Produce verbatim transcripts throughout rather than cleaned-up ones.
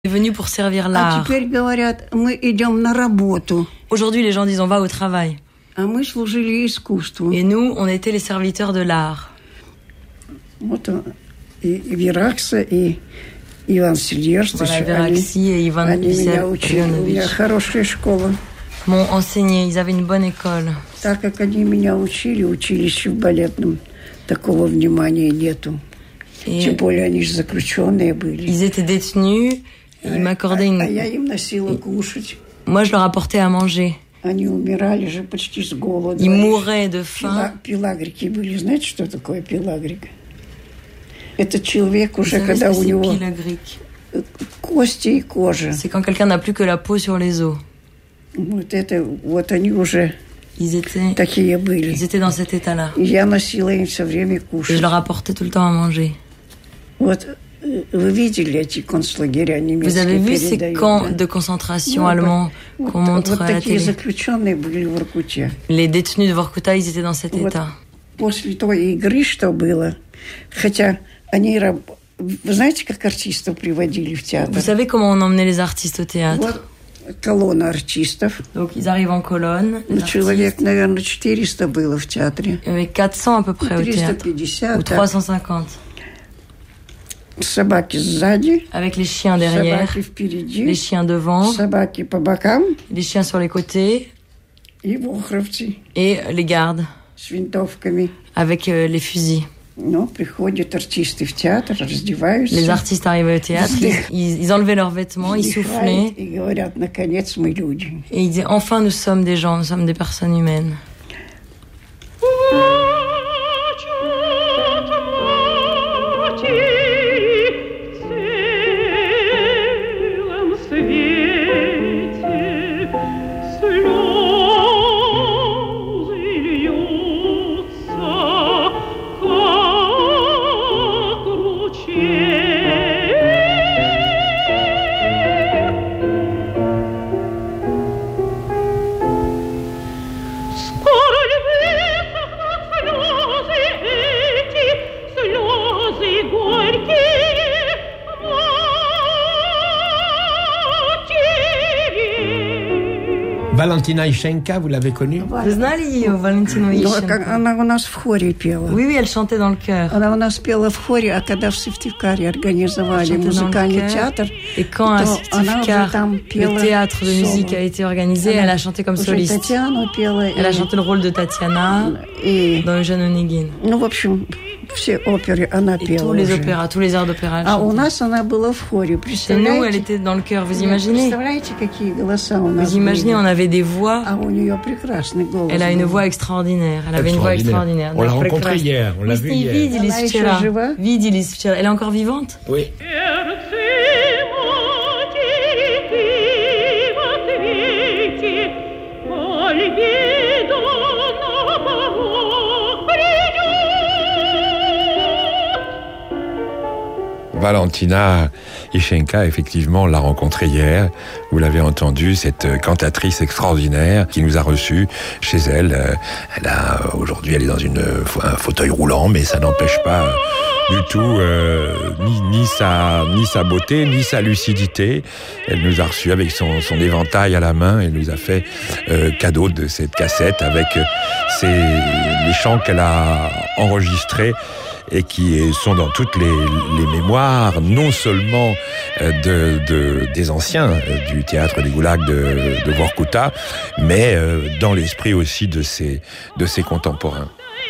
Venu pour servir l'art. А теперь говорят, мы идем на работу. Aujourd'hui, les gens disent on va au travail. А мы служили искусству. Et nous, on était les serviteurs de l'art. Вот и Веракса, и Иван Сильерстович. Voilà, Veraxi et Ivan Они меня учили. У меня Siljerović хорошая школа. m'ont enseigné. Ils avaient une bonne école. Так как они меня учили, училище в балетном, такого внимания нету. Et Тем более они же заключенные были. ils étaient détenus. Ils m'accordaient une... А я им носила кушать. Moi, je leur apportais à manger. Они умирали же почти с голоду. Ils mouraient de faim. Пелагрики были. Знаете, что такое пелагрик? Это человек уже, Vous savez когда ce que у c'est, него pélagrique? кости и кожа. C'est quand quelqu'un n'a plus que la peau sur les os. Вот это, вот они уже Ils étaient, такие были. ils étaient dans cet état-là. И я носила им все время Et je кушать. leur apportais tout le temps à manger. Вот вы видели эти концлагеря немецкие? Vous avez vu ces передают, camps да? de concentration Ну, allemands вот, qu'on montre вот à la такие télé? заключенные были в Воркуте. Les détenus de Vorkuta, ils étaient dans cet Вот état. после той игры, что было, хотя они... раб- Вы знаете, как артистов приводили в театр? Vous savez comment on emmenait les artistes au théâtre? Вот колонна артистов. Donc ils arrivent en colonne. les Ну, человек, artistes. наверное, четыреста было в театре. Il y avait quatre cents à peu près au триста théâtre. пятьдесят. Ou trois cent cinquante. Собаки сзади, Avec les chiens derrière, собаки впереди, les chiens devant, собаки по бокам les chiens sur les côtés и вохровцы et les gardes с винтовками. avec euh, les fusils. Ну, приходят артисты в театр, раздеваются. Les artistes arrivaient au théâtre, ils, ils enlevaient leurs vêtements, ils soufflaient вздыхают и говорят, наконец мы люди. et ils disaient enfin nous sommes des gens, nous sommes des personnes humaines. Valentina Ищенко, vous l'avez connue? Вы знали ее, Валентину Ну, а Ищенко? как она у нас в хоре пела. Oui, oui, elle chantait dans le chœur. Она у нас пела в хоре, а когда в Сыктывкаре организовали Chantait dans le музыкальный chœur. театр, Et quand à то она уже Syktyvkar, там пела le théâtre de musique соло. a été organisé, elle a chanté comme Уже soliste. Татьяну пела. Elle a chanté le rôle de Tatiana И, dans Eugène Onegin. ну, в общем, все оперы она Et пела tous les уже. opéras, tous les airs d'opéra. elle А у chantait. нас она была в хоре, Chez nous, elle представляете? était dans le chœur. Vous imaginez? Представляете, какие голоса у нас Vous imaginez, on были? avait des voix. А у нее прекрасный голос. Elle a une был. voix extraordinaire. Elle avait une voix extraordinaire. On l'a Donc, rencontrée прекрасно. hier, on l'a vue hier. Видели Она еще вчера. жива? Видели вчера. Elle est encore vivante? Oui. Valentina Ищенко, effectivement, on l'a rencontrée hier. Vous l'avez entendu, cette cantatrice extraordinaire qui nous a reçus chez elle. Elle a, aujourd'hui, elle est dans une, un fauteuil roulant, mais ça n'empêche pas du tout euh, ni, ni, sa, ni sa beauté, ni sa lucidité. Elle nous a reçus avec son, son éventail à la main. Elle nous a fait euh, cadeau de cette cassette avec ses, les chants qu'elle a enregistrés et qui sont dans toutes les, les mémoires, non seulement de, de, des anciens du théâtre des Goulags de, de Vorkuta, mais dans l'esprit aussi de ses, de ses contemporains.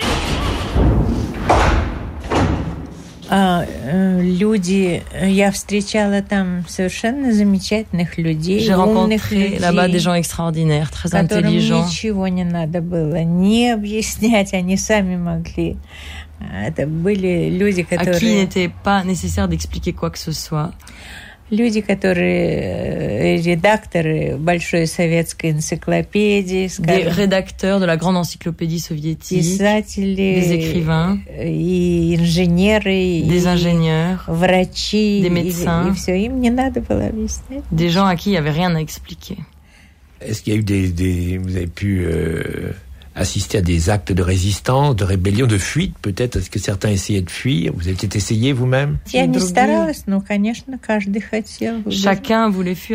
Люди, я встречала там совершенно замечательных людей, J'ai умных rencontré людей, là-bas des gens extraordinaires, très которым intelligents. ничего не надо было не объяснять, они сами могли. Это были люди, À qui il которые, n'était pas nécessaire d'expliquer quoi que ce soit. люди, которые редакторы большой советской энциклопедии, Des скажем, rédacteurs de la grande encyclopédie soviétique, писатели, des écrivains, и инженеры, des и ingénieurs, врачи, des и, médecins. и все, им не надо было объяснять. des gens à qui il n'y avait rien à expliquer. Est-ce qu'il y a eu des... des vous avez pu... Euh assisté à des actes de résistance, de rébellion, de fuite peut-être? Est-ce que certains essayaient de fuir? Vous avez peut-être essayé vous-même? Я не старалась, но, конечно, каждый хотел. Chacun voulait fuir.